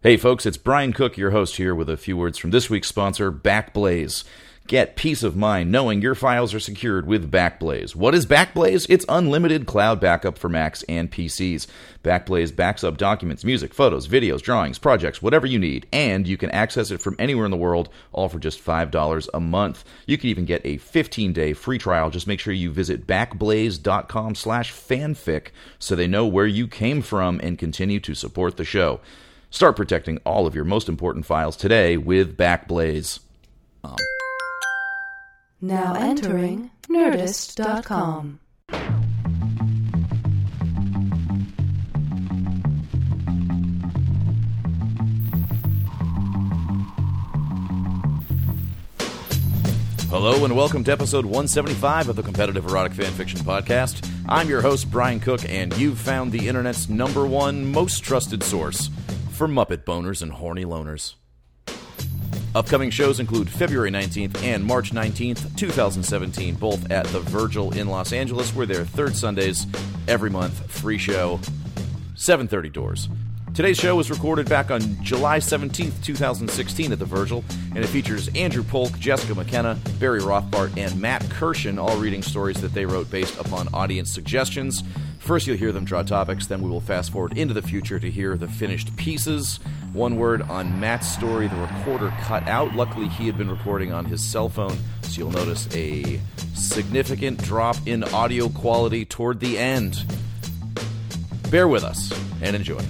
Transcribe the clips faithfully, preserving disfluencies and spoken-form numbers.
Hey folks, it's Brian Cook, your host here with a few words from this week's sponsor, Backblaze. Get peace of mind knowing your files are secured with Backblaze. What is Backblaze? It's unlimited cloud backup for Macs and P Cs. Backblaze backs up documents, music, photos, videos, drawings, projects, whatever you need, and you can access it from anywhere in the world, all for just five dollars a month. You can even get a fifteen-day free trial. Just make sure you visit backblaze.com slash fanfic so they know where you came from and continue to support the show. Start protecting all of your most important files today with Backblaze. Um. Now entering Nerdist dot com. Hello and welcome to episode one seventy-five of the Competitive Erotic Fanfiction Podcast. I'm your host, Brian Cook, and you've found the internet's number one most trusted source for Muppet boners and horny loners. Upcoming shows include February nineteenth and March nineteenth, twenty seventeen, both at the Virgil in Los Angeles. We're there third Sundays every month. Free show, seven thirty doors. Today's show was recorded back on July seventeenth, twenty sixteen at the Virgil, and it features Andrew Polk, Jessica McKenna, Barry Rothbart, and Matt Kirshen, all reading stories that they wrote based upon audience suggestions. First, you'll hear them draw topics, then we will fast forward into the future to hear the finished pieces. One word on Matt's story, the recorder cut out. Luckily, he had been recording on his cell phone, so you'll notice a significant drop in audio quality toward the end. Bear with us and enjoy.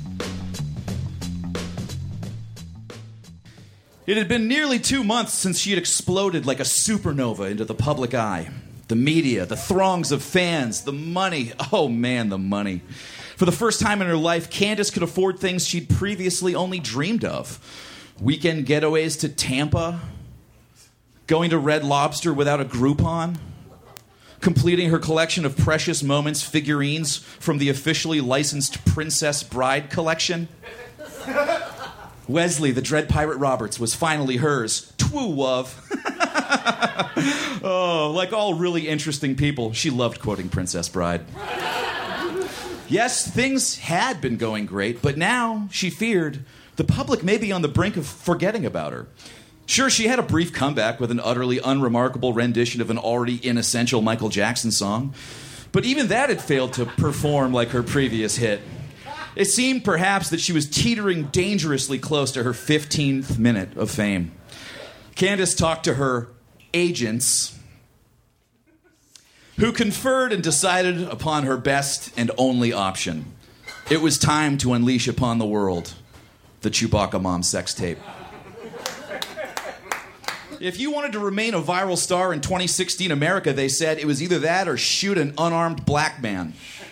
It had been nearly two months since she had exploded like a supernova into the public eye. The media, the throngs of fans, the money. Oh man, the money. For the first time in her life, Candace could afford things she'd previously only dreamed of. Weekend getaways to Tampa, going to Red Lobster without a Groupon, completing her collection of Precious Moments figurines from the officially licensed Princess Bride collection. Wesley, the Dread Pirate Roberts, was finally hers. Twoo, love. Oh, like all really interesting people, she loved quoting Princess Bride. Yes, things had been going great, but now, she feared, the public may be on the brink of forgetting about her. Sure, she had a brief comeback with an utterly unremarkable rendition of an already inessential Michael Jackson song, but even that had failed to perform like her previous hit. It seemed, perhaps, that she was teetering dangerously close to her fifteenth minute of fame. Candace talked to her agents, who conferred and decided upon her best and only option. It was time to unleash upon the world the Chewbacca Mom sex tape. If you wanted to remain a viral star in twenty sixteen America, they said, it was either that or shoot an unarmed black man.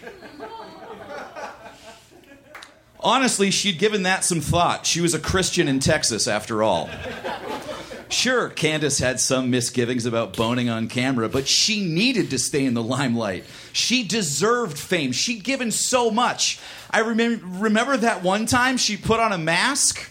Honestly, she'd given that some thought. She was a Christian in Texas, after all. Sure, Candace had some misgivings about boning on camera, but she needed to stay in the limelight. She deserved fame. She'd given so much. I remem- remember that one time she put on a mask?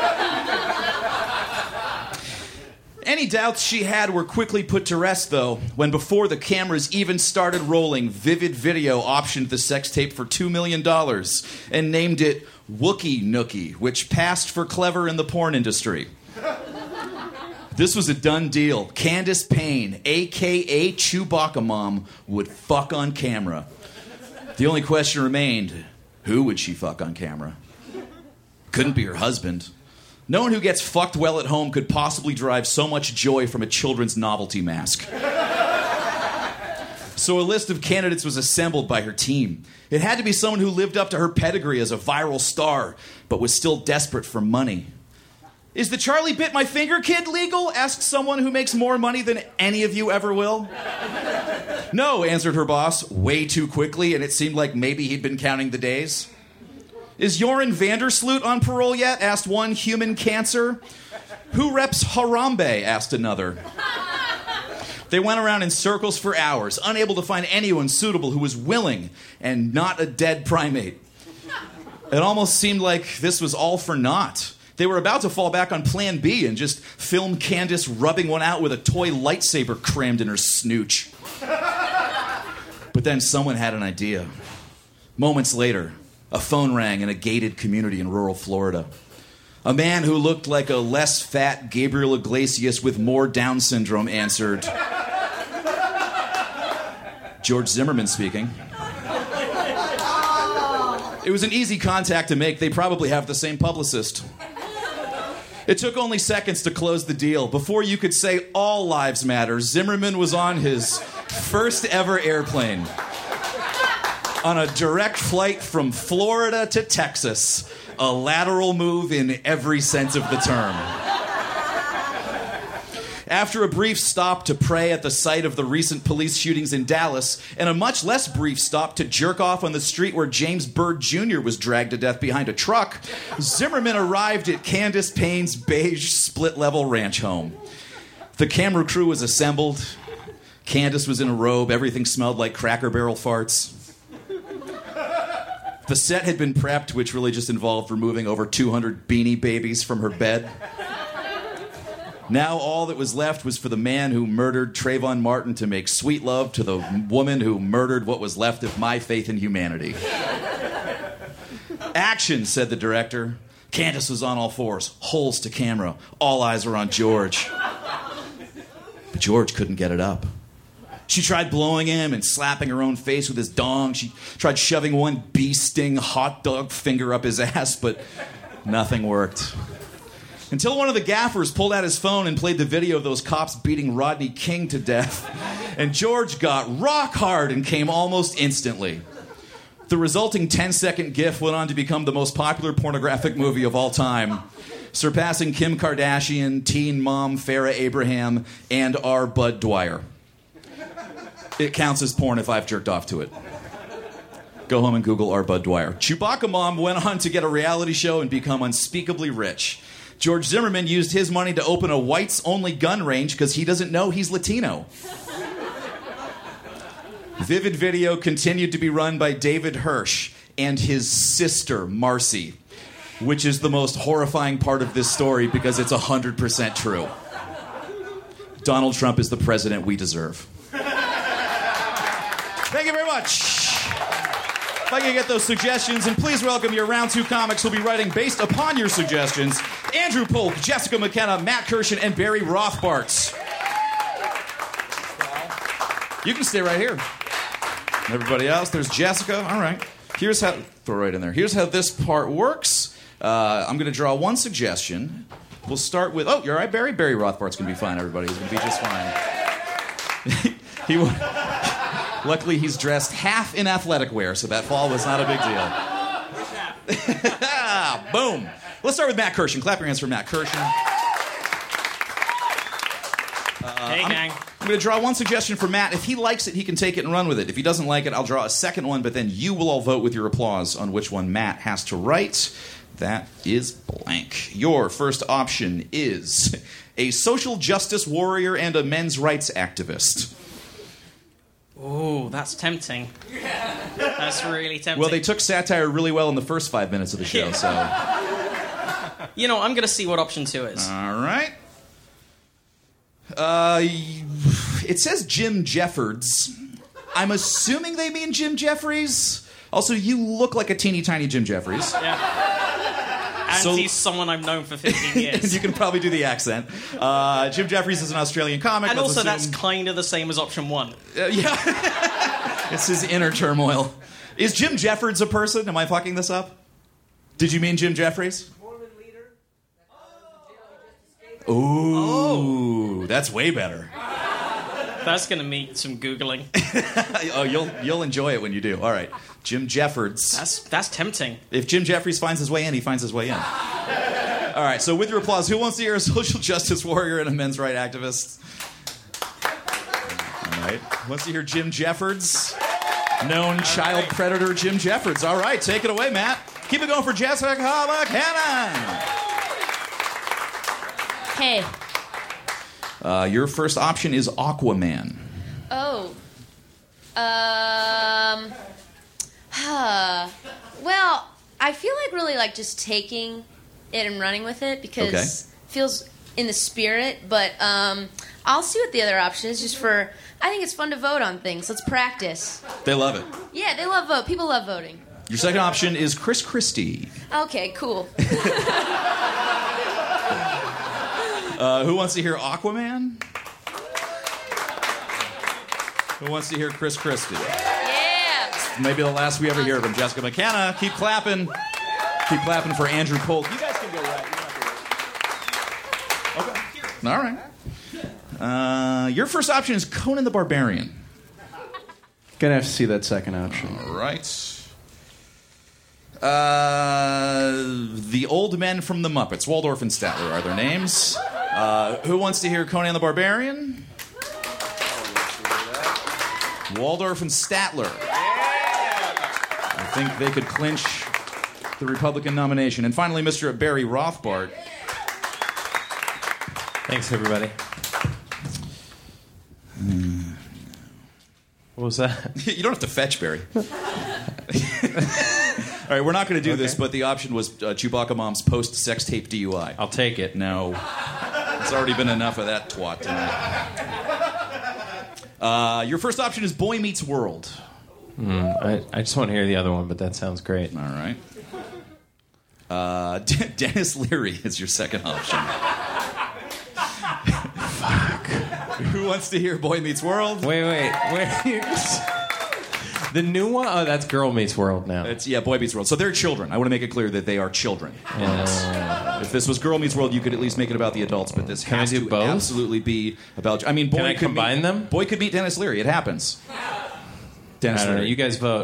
Any doubts she had were quickly put to rest, though, when before the cameras even started rolling, Vivid Video optioned the sex tape for two million dollars and named it Wookie Nookie, which passed for clever in the porn industry. This was a done deal. Candace Payne, a k a. Chewbacca Mom, would fuck on camera. The only question remained, who would she fuck on camera? Couldn't be her husband. No one who gets fucked well at home could possibly derive so much joy from a children's novelty mask. So a list of candidates was assembled by her team. It had to be someone who lived up to her pedigree as a viral star, but was still desperate for money. Is the Charlie Bit My Finger kid legal? Asked someone who makes more money than any of you ever will. No, answered her boss, way too quickly, and it seemed like maybe he'd been counting the days. Is Joran Vandersloot on parole yet? Asked one human cancer. Who reps Harambe? Asked another. They went around in circles for hours, unable to find anyone suitable who was willing and not a dead primate. It almost seemed like this was all for naught. They were about to fall back on plan B and just film Candace rubbing one out with a toy lightsaber crammed in her snooch. But then someone had an idea. Moments later, a phone rang in a gated community in rural Florida. A man who looked like a less fat Gabriel Iglesias with more Down syndrome answered, George Zimmerman speaking. It was an easy contact to make. They probably have the same publicist. It took only seconds to close the deal. Before you could say all lives matter, Zimmerman was on his first ever airplane. On a direct flight from Florida to Texas. A lateral move in every sense of the term. After a brief stop to pray at the site of the recent police shootings in Dallas, and a much less brief stop to jerk off on the street where James Byrd Junior was dragged to death behind a truck, Zimmerman arrived at Candace Payne's beige split-level ranch home. The camera crew was assembled. Candace was in a robe. Everything smelled like Cracker Barrel farts. The set had been prepped, which really just involved removing over two hundred Beanie Babies from her bed. Now all that was left was for the man who murdered Trayvon Martin to make sweet love to the woman who murdered what was left of my faith in humanity. Action, said the director. Candace was on all fours, holes to camera. All eyes were on George. But George couldn't get it up. She tried blowing him and slapping her own face with his dong. She tried shoving one bee-sting hot dog finger up his ass, but nothing worked. Until one of the gaffers pulled out his phone and played the video of those cops beating Rodney King to death. And George got rock hard and came almost instantly. The resulting ten-second GIF went on to become the most popular pornographic movie of all time, surpassing Kim Kardashian, Teen Mom Farrah Abraham, and our Bud Dwyer. It counts as porn if I've jerked off to it. Go home and Google our Bud Dwyer. Chewbacca Mom went on to get a reality show and become unspeakably rich. George Zimmerman used his money to open a whites-only gun range because he doesn't know he's Latino. Vivid Video continued to be run by David Hirsch and his sister, Marcy, which is the most horrifying part of this story because it's one hundred percent true. Donald Trump is the president we deserve. Thank you very much. If I can get those suggestions, and please welcome your round two comics who'll be writing based upon your suggestions, Andrew Polk, Jessica McKenna, Matt Kirshen, and Barry Rothbart. You can stay right here. Everybody else, there's Jessica. All right. Here's how, throw right in there. Here's how this part works. Uh, I'm going to draw one suggestion. We'll start with, oh, you're all right, Barry? Barry Rothbart's going to be fine, everybody. He's going to be just fine. he will... Luckily, he's dressed half in athletic wear, so that fall was not a big deal. Boom. Let's start with Matt Kirshen. Clap your hands for Matt Kirshen. Uh, hey, gang. I'm, I'm going to draw one suggestion for Matt. If he likes it, he can take it and run with it. If he doesn't like it, I'll draw a second one, but then you will all vote with your applause on which one Matt has to write. That is blank. Your first option is a social justice warrior and a men's rights activist. Oh, that's tempting. That's really tempting. Well, they took satire really well in the first five minutes of the show, so... You know, I'm going to see what option two is. All right. Uh, it says Jim Jeffords. I'm assuming they mean Jim Jeffries. Also, you look like a teeny tiny Jim Jeffries. Yeah. And So- he's someone I've known for fifteen years. And you can probably do the accent. Uh, Jim Jeffries is an Australian comic. And Let's also, that's assume- kind of the same as option one. Uh, yeah. It's his inner turmoil. Is Jim Jeffords a person? Am I fucking this up? Did you mean Jim Jeffries? Ooh, that's way better. That's going to need some Googling. Oh, you'll you'll enjoy it when you do. All right, Jim Jeffords. That's that's tempting. If Jim Jeffries finds his way in, he finds his way in. All right, so with your applause, who wants to hear a social justice warrior and a men's rights activist? All right, wants to hear Jim Jeffords? Known child predator Jim Jeffords. All right, take it away, Matt. Keep it going for Jessica McKenna. Hey. Uh, your first option is Aquaman. Oh. Um. Huh. Well, I feel like really like just taking it and running with it because Okay. it feels in the spirit. But um, I'll see what the other option is. Just for I think it's fun to vote on things. Let's practice. They love it. Yeah, they love vote. People love voting. Your second option is Chris Christie. Okay, cool. Uh, who wants to hear Aquaman? Who wants to hear Chris Christie? Yeah. Maybe the last we ever hear of him. Jessica McKenna. Keep clapping. Keep clapping for Andrew Cole. You guys can go right. You don't have to wait. Okay. All right. Uh, your first option is Conan the Barbarian. Gonna have to see that second option. All right. Uh, the Old Men from the Muppets. Waldorf and Statler are their names. Uh, who wants to hear Conan the Barbarian? Waldorf and Statler. I think they could clinch the Republican nomination. And finally, Mister Barry Rothbart. Thanks, everybody. What was that? You don't have to fetch, Barry. All right, we're not going to do okay. this, but the option was uh, Chewbacca Mom's post-sex tape D U I. I'll take it. No. It's already been enough of that twat tonight. Uh, your first option is Boy Meets World. Mm, I, I just want to hear the other one, but that sounds great. All right. Uh, D- Dennis Leary is your second option. Fuck. Who wants to hear Boy Meets World? Wait, wait, wait. The new one? Oh, that's Girl Meets World now. It's, yeah, Boy Meets World. So they're children. I want to make it clear that they are children. Uh, if this was Girl Meets World, you could at least make it about the adults, but this Can has I do to both? absolutely be about... I mean, Boy Can I could combine meet, them? Boy could meet Dennis Leary. It happens. Dennis I don't know. Leary. You guys vote.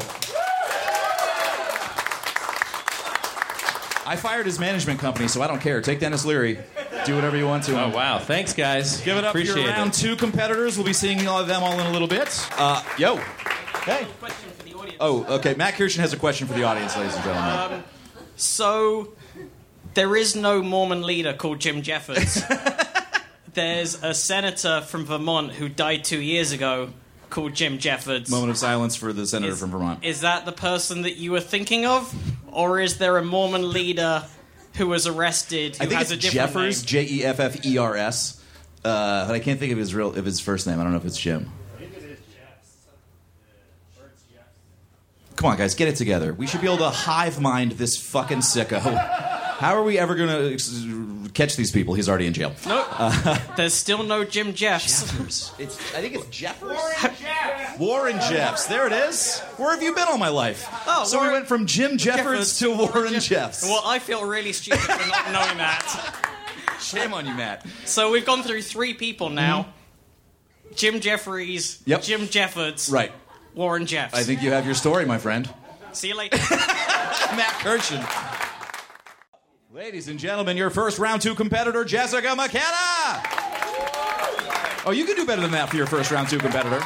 I fired his management company, so I don't care. Take Dennis Leary. Do whatever you want to. Oh, wow. Thanks, guys. Give it up Appreciate for your round it. two competitors. We'll be seeing all of them all in a little bit. Uh, yo. Hey. Oh, okay. Matt Kirshen has a question for the audience, ladies and gentlemen. Um, so, there is no Mormon leader called Jim Jeffords. There's a senator from Vermont who died two years ago called Jim Jeffords. Moment of silence for the senator is, from Vermont. Is that the person that you were thinking of? Or is there a Mormon leader who was arrested who I think has it's a different Jeffers, name? J E F F E R S. Uh, but I can't think of his real of his first name. I don't know if it's Jim. Come on, guys, get it together. We should be able to hive mind this fucking sicko. How are we ever going to catch these people? He's already in jail. No, uh, there's still no Jim Jeffs. Jeffers. It's, I think it's Jeffers. Warren Jeffs. Warren Jeffs. There it is. Where have you been all my life? Oh, so Warren, we went from Jim Jeffords, Jeffords to Warren, Warren Jeffs. Jeffs. Well, I feel really stupid for not knowing that. Shame on you, Matt. So we've gone through three people now. Mm-hmm. Jim Jeffries, yep. Jim Jeffords, right. Warren Jeffs. I think you have your story, my friend. See you later. Matt Kirshen. Ladies and gentlemen, your first round two competitor, Jessica McKenna. Oh, you can do better than that for your first round two competitor.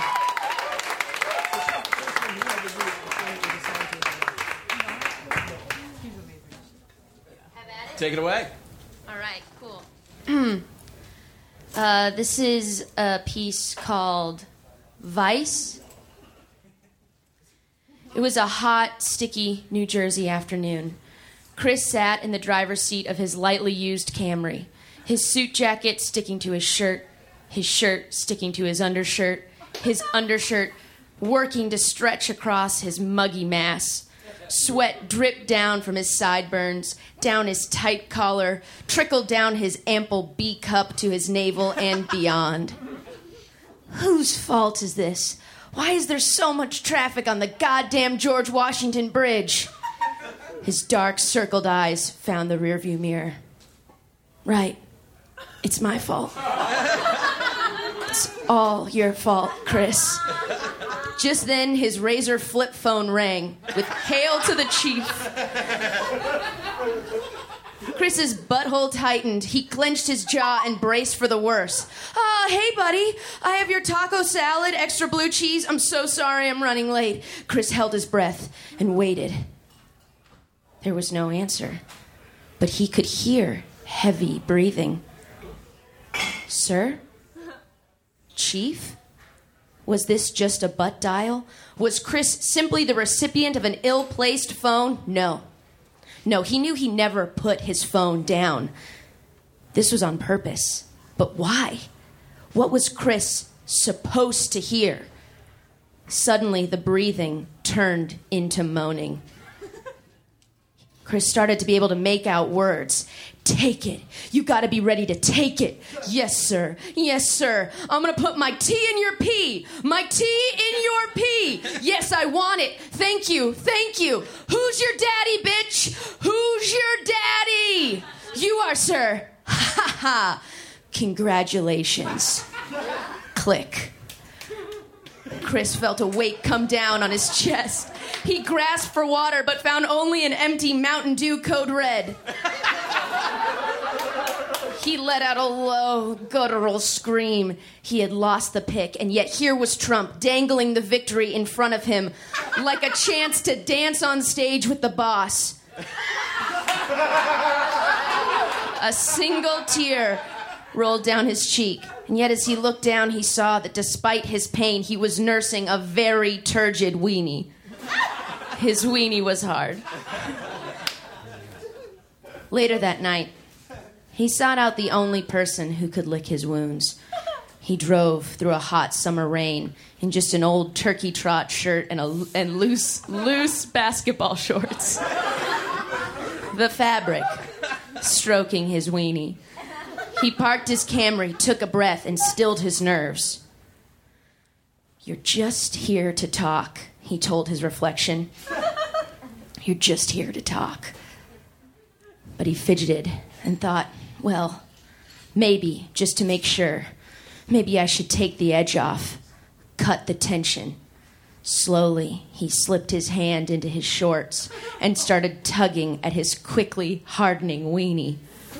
Take it away. All right, cool. uh, this is a piece called Vice. It was a hot, sticky New Jersey afternoon. Chris sat in the driver's seat of his lightly used Camry, his suit jacket sticking to his shirt, his shirt sticking to his undershirt, his undershirt working to stretch across his muggy mass. Sweat dripped down from his sideburns, down his tight collar, trickled down his ample B cup to his navel and beyond. Whose fault is this? Why is there so much traffic on the goddamn George Washington Bridge? His dark, circled eyes found the rearview mirror. Right. It's my fault. It's all your fault, Chris. Just then, his Razor flip phone rang with "Hail to the Chief." Chris's butthole tightened. He clenched his jaw and braced for the worst. Ah, uh, hey, buddy. I have your taco salad, extra blue cheese. I'm so sorry I'm running late. Chris held his breath and waited. There was no answer, but he could hear heavy breathing. Sir? Chief? Was this just a butt dial? Was Chris simply the recipient of an ill-placed phone? No. No, he knew he never put his phone down. This was on purpose. But why? What was Chris supposed to hear? Suddenly, the breathing turned into moaning. Chris started to be able to make out words. Take it. You gotta be ready to take it. Yes, sir. Yes, sir. I'm gonna put my tea in your pee. My tea in your pee. Yes, I want it. Thank you. Thank you. Who's your daddy, bitch? Who's your daddy? You are, sir. Ha ha. Congratulations. Click. Chris felt a weight come down on his chest. He grasped for water, but found only an empty Mountain Dew Code Red. He let out a low, guttural scream. He had lost the pick, and yet here was Trump dangling the victory in front of him like a chance to dance on stage with the boss. A single tear rolled down his cheek, and yet as he looked down, he saw that despite his pain, he was nursing a very turgid weenie. His weenie was hard. Later that night, he sought out the only person who could lick his wounds. He drove through a hot summer rain in just an old turkey trot shirt and, a, and loose, loose basketball shorts. The fabric stroking his weenie. He parked his Camry, took a breath, and stilled his nerves. You're just here to talk, he told his reflection. You're just here to talk. But he fidgeted and thought, well, maybe, just to make sure, maybe I should take the edge off, cut the tension. Slowly, he slipped his hand into his shorts and started tugging at his quickly hardening weenie.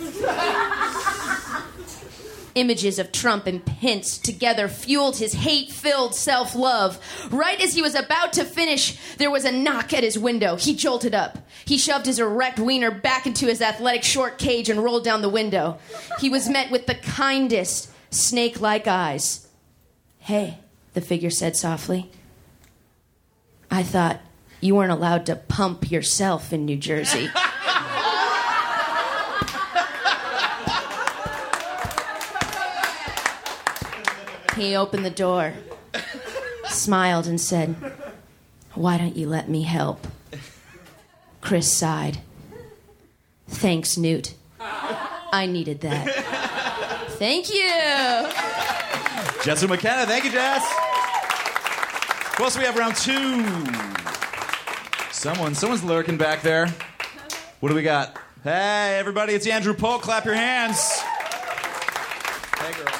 Images of Trump and Pence together fueled his hate-filled self-love. Right as he was about to finish, there was a knock at his window. He jolted up. He shoved his erect wiener back into his athletic short cage and rolled down the window. He was met with the kindest, snake-like eyes. Hey, the figure said softly. I thought you weren't allowed to pump yourself in New Jersey. He opened the door, smiled, and said, why don't you let me help? Chris sighed. Thanks, Newt. I needed that. Thank you. Jessica McKenna. Thank you, Jess. Who else do we have round two? Someone, someone's lurking back there. What do we got? Hey, everybody, it's Andrew Polk. Clap your hands. Hey, girl.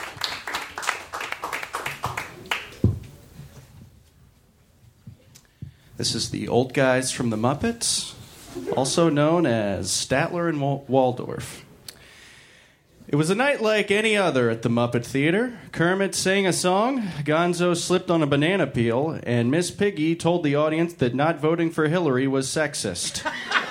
This is the old guys from the Muppets, also known as Statler and Wal- Waldorf. It was a night like any other at the Muppet Theater. Kermit sang a song, Gonzo slipped on a banana peel, and Miss Piggy told the audience that not voting for Hillary was sexist.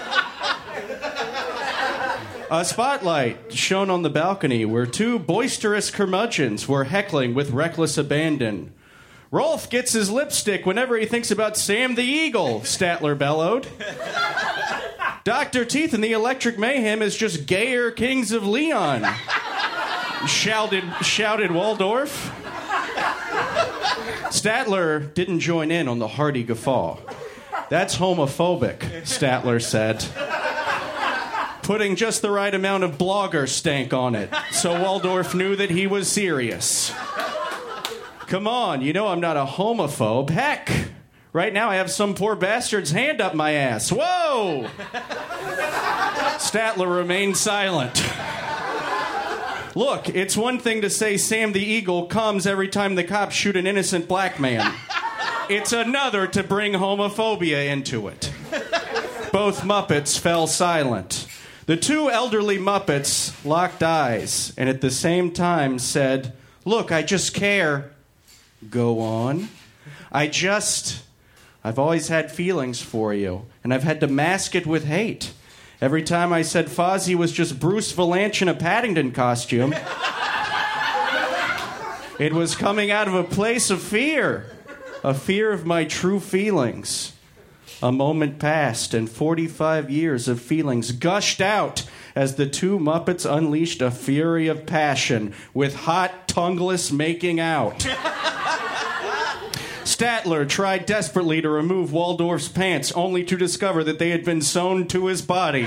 A spotlight shone on the balcony where two boisterous curmudgeons were heckling with reckless abandon. Rolf gets his lipstick whenever he thinks about Sam the Eagle, Statler bellowed. Doctor Teeth and the Electric Mayhem is just gayer Kings of Leon, shouted, shouted Waldorf. Statler didn't join in on the hearty guffaw. That's homophobic, Statler said, putting just the right amount of blogger stank on it, so Waldorf knew that he was serious. Come on, you know I'm not a homophobe. Heck, right now I have some poor bastard's hand up my ass. Whoa! Statler remained silent. Look, it's one thing to say Sam the Eagle comes every time the cops shoot an innocent black man. It's another to bring homophobia into it. Both Muppets fell silent. The two elderly Muppets locked eyes and at the same time said, look, I just care. Go on. I just... I've always had feelings for you, and I've had to mask it with hate. Every time I said Fozzie was just Bruce Valanche in a Paddington costume, it was coming out of a place of fear. A fear of my true feelings. A moment passed, and forty-five years of feelings gushed out as the two Muppets unleashed a fury of passion with hot, tongueless making out. Statler tried desperately to remove Waldorf's pants, only to discover that they had been sewn to his body.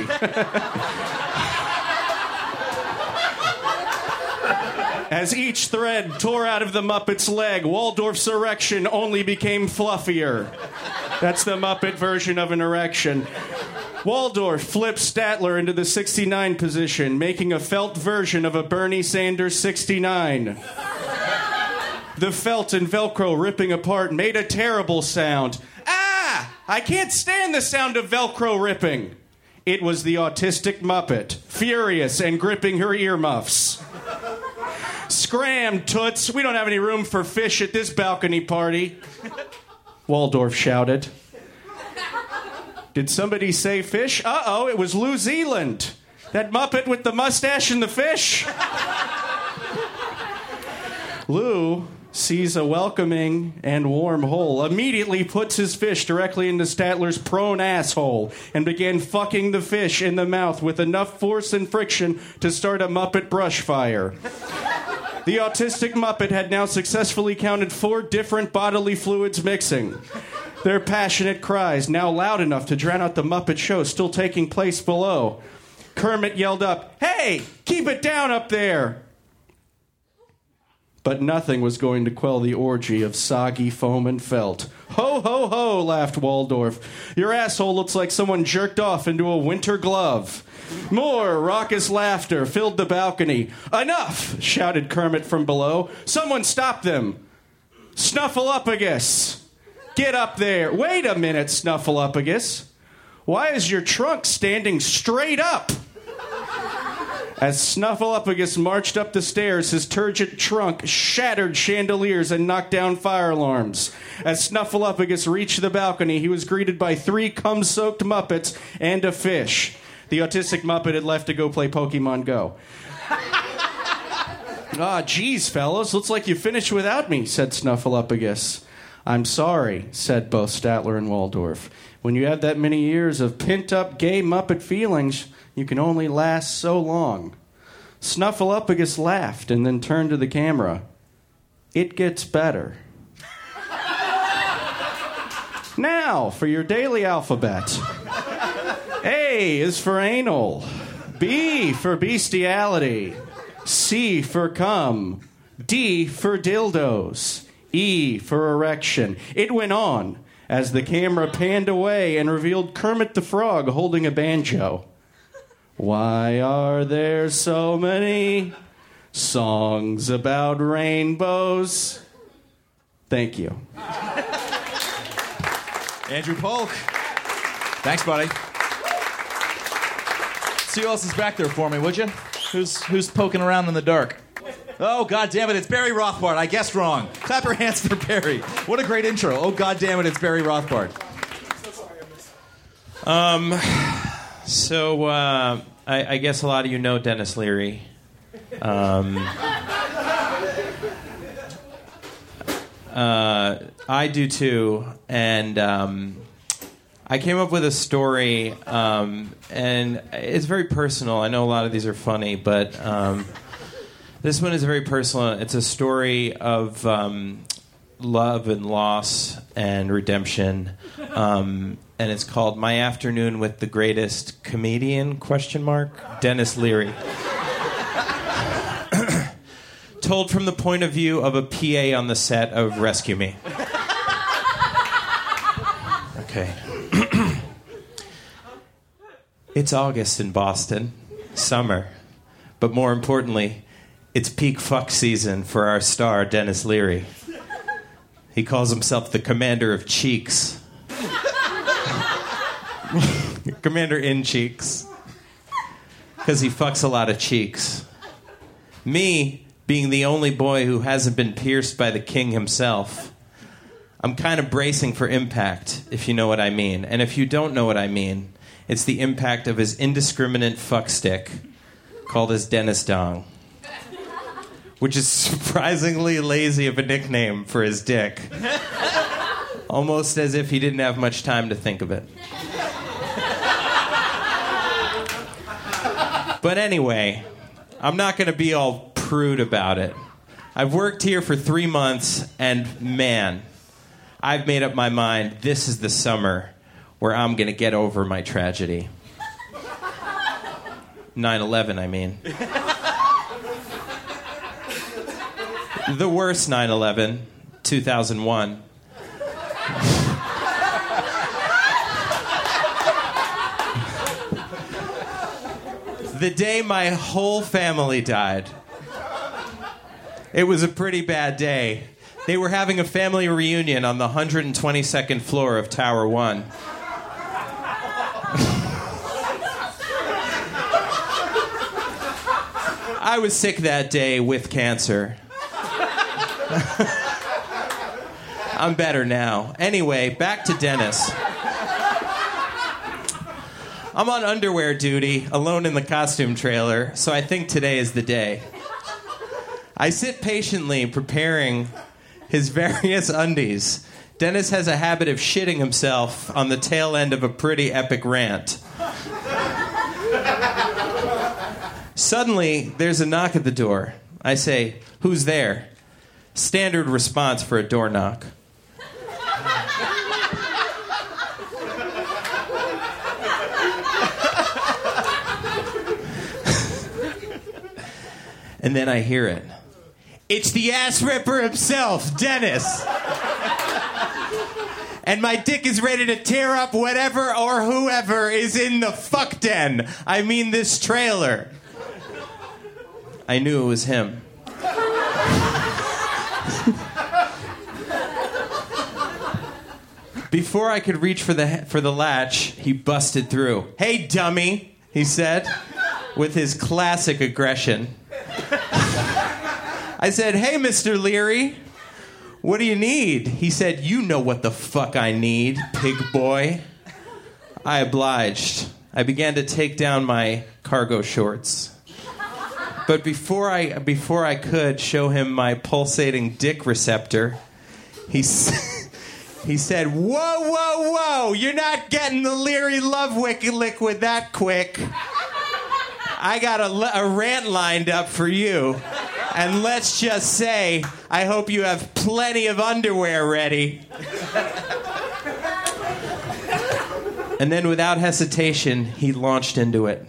As each thread tore out of the Muppet's leg, Waldorf's erection only became fluffier. That's the Muppet version of an erection. Waldorf flipped Statler into the sixty-nine position, making a felt version of a Bernie Sanders sixty-nine. The felt and Velcro ripping apart made a terrible sound. Ah! I can't stand the sound of Velcro ripping. It was the autistic Muppet, furious and gripping her earmuffs. Scram, toots. We don't have any room for fish at this balcony party. Waldorf shouted. Did somebody say fish? Uh-oh, it was Lou Zealand. That Muppet with the mustache and the fish. Lou sees a welcoming and warm hole, immediately puts his fish directly into Statler's prone asshole, and began fucking the fish in the mouth with enough force and friction to start a Muppet brush fire. The autistic Muppet had now successfully counted four different bodily fluids mixing. Their passionate cries, now loud enough to drown out the Muppet show still taking place below. Kermit yelled up, "Hey, keep it down up there!" But nothing was going to quell the orgy of soggy foam and felt. Ho, ho, ho, laughed Waldorf. Your asshole looks like someone jerked off into a winter glove. More raucous laughter filled the balcony. Enough, shouted Kermit from below. Someone stop them. Snuffleupagus. Get up there. Wait a minute, Snuffleupagus. Why is your trunk standing straight up? As Snuffleupagus marched up the stairs, his turgid trunk shattered chandeliers and knocked down fire alarms. As Snuffleupagus reached the balcony, he was greeted by three cum-soaked Muppets and a fish. The autistic Muppet had left to go play Pokemon Go. Ah, geez, fellas, looks like you finished without me, said Snuffleupagus. I'm sorry, said both Statler and Waldorf. When you have that many years of pent-up gay Muppet feelings, you can only last so long. Snuffleupagus laughed and then turned to the camera. It gets better. Now, for your daily alphabet. A is for anal. B for bestiality. C for cum. D for dildos. E for erection. It went on as the camera panned away and revealed Kermit the Frog holding a banjo. Why are there so many songs about rainbows? Thank you. Andrew Polk. Thanks, buddy. See who else is back there for me, would you? Who's who's poking around in the dark? Oh, God damn it, it's Barry Rothbard. I guessed wrong. Clap your hands for Barry. What a great intro. Oh, God damn it, it's Barry Rothbard. Um, so, uh, I, I guess a lot of you know Dennis Leary. Um, uh, I do too, and um, I came up with a story, um, and it's very personal. I know a lot of these are funny, but um, this one is very personal. It's a story of um, love and loss and redemption, um, and it's called "My Afternoon with the Greatest Comedian?" Question mark Dennis Leary. Told from the point of view of a P A on the set of Rescue Me. Okay. It's August in Boston, summer, but more importantly, it's peak fuck season for our star, Dennis Leary. He calls himself the Commander of Cheeks. Commander in Cheeks. Because he fucks a lot of cheeks. Me, being the only boy who hasn't been pierced by the king himself, I'm kind of bracing for impact, if you know what I mean. And if you don't know what I mean, it's the impact of his indiscriminate fuck stick, called his Dennis Dong. Which is surprisingly lazy of a nickname for his dick. Almost as if he didn't have much time to think of it. But anyway, I'm not going to be all prude about it. I've worked here for three months, and man, I've made up my mind. This is the summer where I'm going to get over my tragedy. nine eleven, I mean. The worst nine eleven, two thousand one. The day my whole family died. It was a pretty bad day. They were having a family reunion on the one hundred twenty-second floor of Tower One. I was sick that day with cancer. I'm better now. Anyway, back to Dennis. I'm on underwear duty, alone in the costume trailer, so I think today is the day. I sit patiently preparing his various undies. Dennis has a habit of shitting himself on the tail end of a pretty epic rant. Suddenly, there's a knock at the door. I say, "Who's there?" Standard response for a door knock. And then I hear it. It's the ass ripper himself, Dennis. And my dick is ready to tear up whatever or whoever is in the fuck den. I mean this trailer. I knew it was him. Before I could reach for the for the latch, he busted through. "Hey, dummy," he said, with his classic aggression. I said, "Hey, Mister Leary, what do you need?" He said, "You know what the fuck I need, pig boy." I obliged. I began to take down my cargo shorts. But before I before I could show him my pulsating dick receptor, he s- he said, "Whoa, whoa, whoa! You're not getting the Leary Love Wick liquid that quick. I got a, a rant lined up for you. And let's just say, I hope you have plenty of underwear ready." And then without hesitation, he launched into it.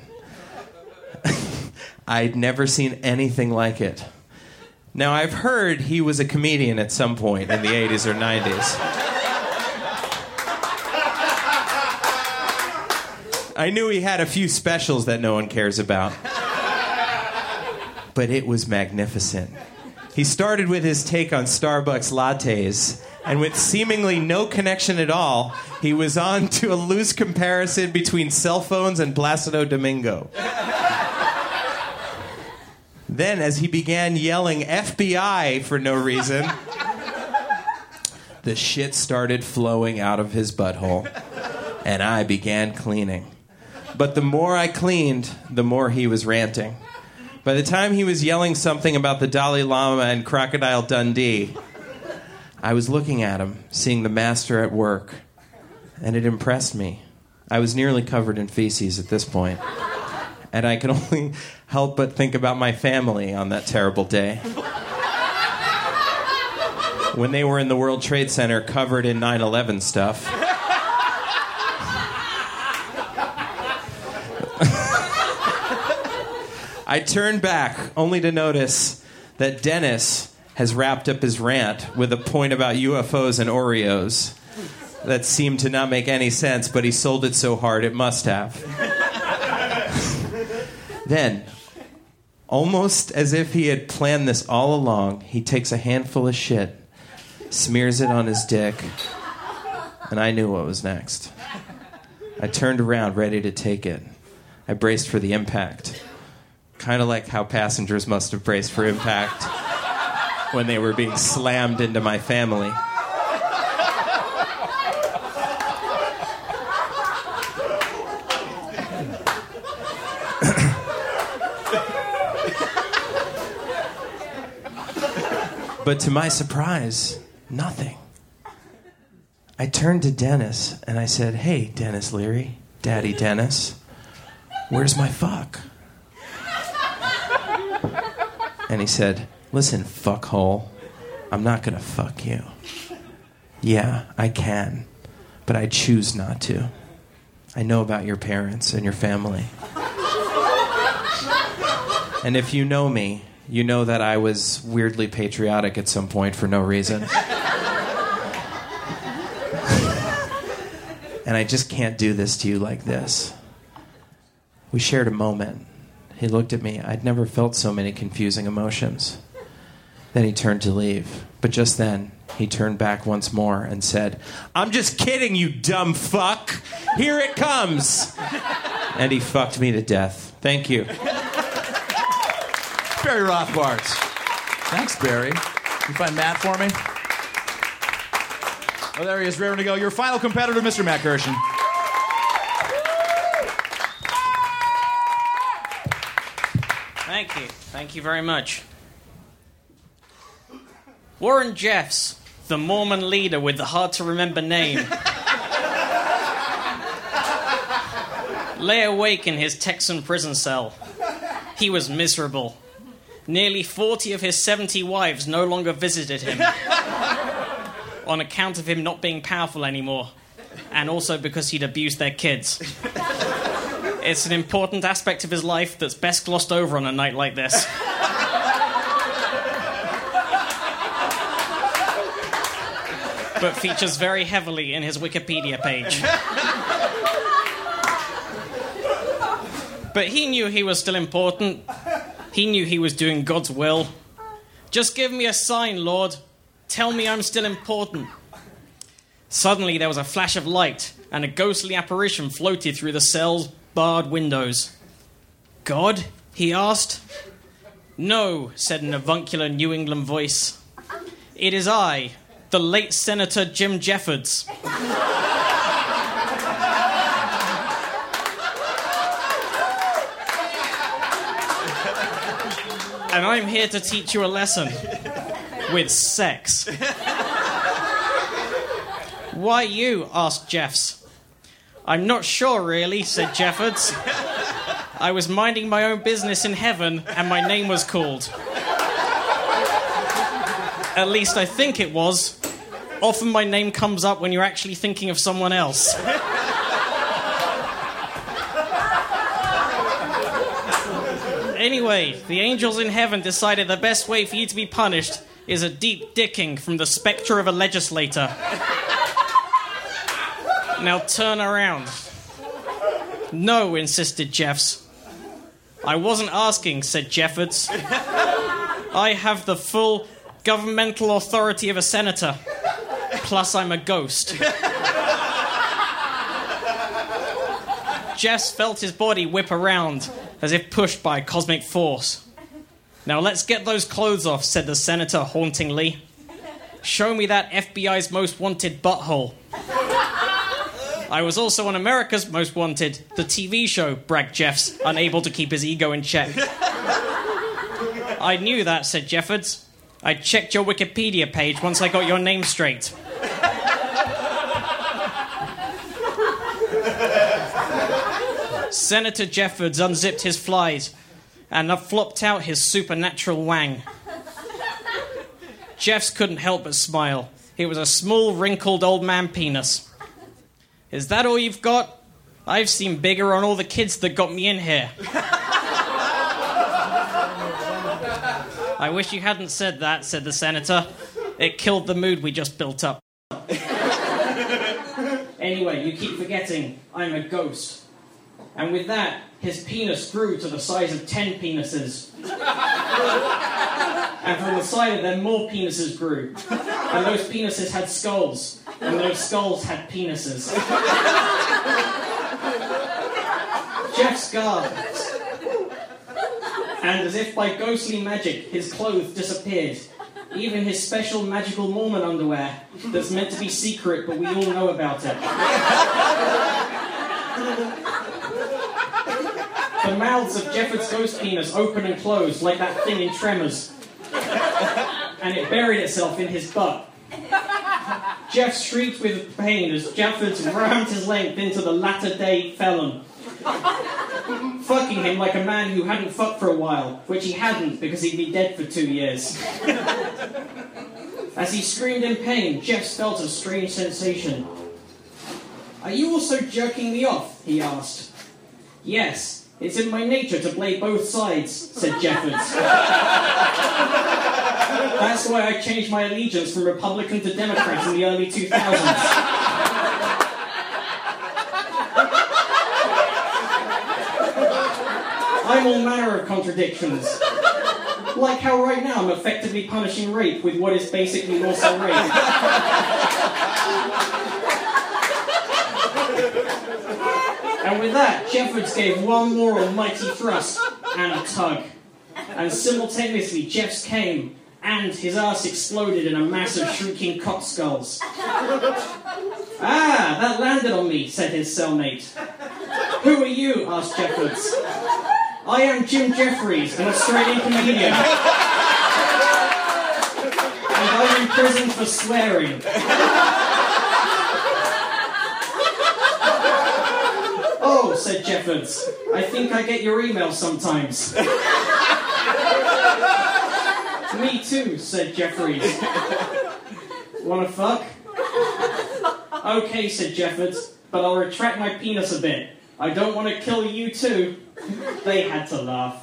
I'd never seen anything like it. Now, I've heard he was a comedian at some point in the eighties or nineties. I knew he had a few specials that no one cares about. But it was magnificent. He started with his take on Starbucks lattes, and with seemingly no connection at all, he was on to a loose comparison between cell phones and Placido Domingo. Then, as he began yelling F B I for no reason, the shit started flowing out of his butthole, and I began cleaning. But the more I cleaned, the more he was ranting. By the time he was yelling something about the Dalai Lama and Crocodile Dundee, I was looking at him, seeing the master at work, and it impressed me. I was nearly covered in feces at this point, and I could only help but think about my family on that terrible day. When they were in the World Trade Center covered in nine eleven stuff. I turned back, only to notice that Dennis has wrapped up his rant with a point about U F Os and Oreos that seemed to not make any sense, but he sold it so hard it must have. Then, almost as if he had planned this all along, he takes a handful of shit, smears it on his dick, and I knew what was next. I turned around, ready to take it. I braced for the impact. Kind of like how passengers must have braced for impact when they were being slammed into my family. But to my surprise, nothing. I turned to Dennis and I said, "Hey, Dennis Leary, Daddy Dennis, where's my fuck?" And he said, "Listen, fuckhole, I'm not gonna fuck you. Yeah, I can, but I choose not to. I know about your parents and your family. And if you know me, you know that I was weirdly patriotic at some point for no reason. And I just can't do this to you like this. We shared a moment. He looked at me. I'd never felt so many confusing emotions. Then he turned to leave. But just then, he turned back once more and said, I'm just kidding, you dumb fuck. Here it comes. And he fucked me to death. Thank you. Barry Rothbart. Thanks, Barry. Can you find Matt for me? Oh, there he is, raring to go. Your final competitor, Mister Matt Kirshen. Thank you. Thank you very much. Warren Jeffs, the Mormon leader with the hard-to-remember name, lay awake in his Texan prison cell. He was miserable. Nearly forty of his seventy wives no longer visited him on account of him not being powerful anymore, and also because he'd abused their kids. It's an important aspect of his life that's best glossed over on a night like this. But features very heavily in his Wikipedia page. But he knew he was still important. He knew he was doing God's will. Just give me a sign, Lord. Tell me I'm still important. Suddenly there was a flash of light, and a ghostly apparition floated through the cell's barred windows. God? He asked. No, said an avuncular New England voice. It is I, the late Senator Jim Jeffords. And I'm here to teach you a lesson. With sex. Why you? Asked Jeffs. I'm not sure, really, said Jeffords. I was minding my own business in heaven, and my name was called. At least I think it was. Often my name comes up when you're actually thinking of someone else. Anyway, the angels in heaven decided the best way for you to be punished is a deep dicking from the spectre of a legislator. Now turn around. No, insisted Jeffs. I wasn't asking, said Jeffords. I have the full governmental authority of a senator. Plus I'm a ghost. Jeffs felt his body whip around as if pushed by a cosmic force. Now let's get those clothes off, said the senator hauntingly. Show me that F B I's most wanted butthole. I was also on America's Most Wanted, the T V show, bragged Jeffs, unable to keep his ego in check. I knew that, said Jeffords. I checked your Wikipedia page once I got your name straight. Senator Jeffords unzipped his flies and flopped out his supernatural wang. Jeffs couldn't help but smile. It was a small, wrinkled old man penis. Is that all you've got? I've seen bigger on all the kids that got me in here. I wish you hadn't said that, said the senator. It killed the mood we just built up. Anyway, you keep forgetting I'm a ghost. And with that, his penis grew to the size of ten penises. And from the side of them, more penises grew. And those penises had skulls. And those skulls had penises. Jeff's gasped. And as if by ghostly magic, his clothes disappeared. Even his special magical Mormon underwear that's meant to be secret, but we all know about it. The mouths of Jeffords' ghost penis opened and closed like that thing in Tremors. And it buried itself in his butt. Jeff shrieked with pain as Jeffords rammed his length into the latter-day felon, fucking him like a man who hadn't fucked for a while, which he hadn't because he'd be dead for two years. As he screamed in pain, Jeff felt a strange sensation. "Are you also jerking me off?" he asked. "Yes, it's in my nature to play both sides," said Jeffords. "That's why I changed my allegiance from Republican to Democrat in the early two thousands. I'm all manner of contradictions. Like how right now I'm effectively punishing rape with what is basically also rape. And with that, Jeffords gave one more almighty thrust and a tug. And simultaneously, Jeff's came, and his ass exploded in a mass of shrieking cock skulls. "Ah, that landed on me," said his cellmate. "Who are you?" asked Jeffords. "I am Jim Jeffries, an Australian comedian. And I'm in prison for swearing." "Oh," said Jeffords, "I think I get your email sometimes." "Me too," said Jeffries. "Wanna fuck?" "Okay," said Jeffords, "but I'll retract my penis a bit. I don't want to kill you too." They had to laugh.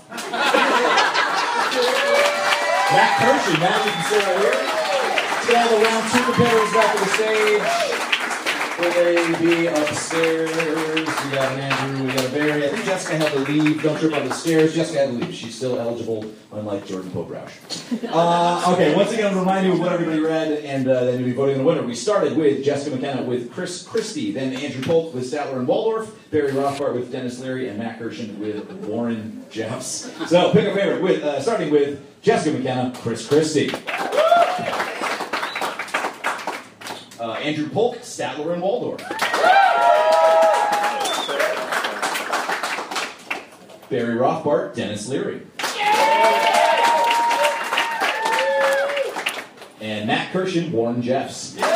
Matt Kirshen, now you can sit right here. Let's get all the round two competitors back to the stage. Will they be upstairs? We got an Andrew, we got a Barry. I think Jessica had to leave. Don't trip on the stairs. Jessica had to leave. She's still eligible, unlike Jordan Pope Roush. Uh, okay, once again, I'm going to remind you of what everybody read, and uh, then you'll be voting on the winner. We started with Jessica McKenna with Chris Christie, then Andrew Polk with Statler and Waldorf, Barry Rothbart with Dennis Leary, and Matt Kirshen with Warren Jeffs. So pick a favorite, with uh, starting with Jessica McKenna, Chris Christie. Uh, Andrew Polk, Statler and Waldorf. Barry Rothbart, Dennis Leary. And Matt Kirshen, Warren Jeffs. Your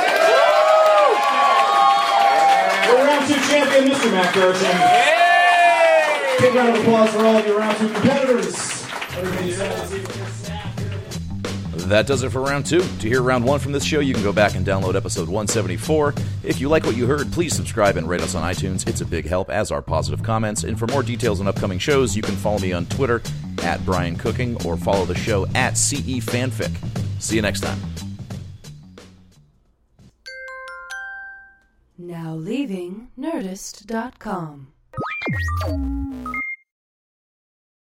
round two champion, Mister Matt Kirshen. Big round of applause for all of your round two competitors. Everybody stand and see what your staff. That does it for round two. To hear round one from this show, you can go back and download episode one seventy-four. If you like what you heard, please subscribe and rate us on iTunes. It's a big help, as are positive comments. And for more details on upcoming shows, you can follow me on Twitter at Brian Cooking or follow the show at C E Fanfic. See you next time. Now leaving Nerdist dot com.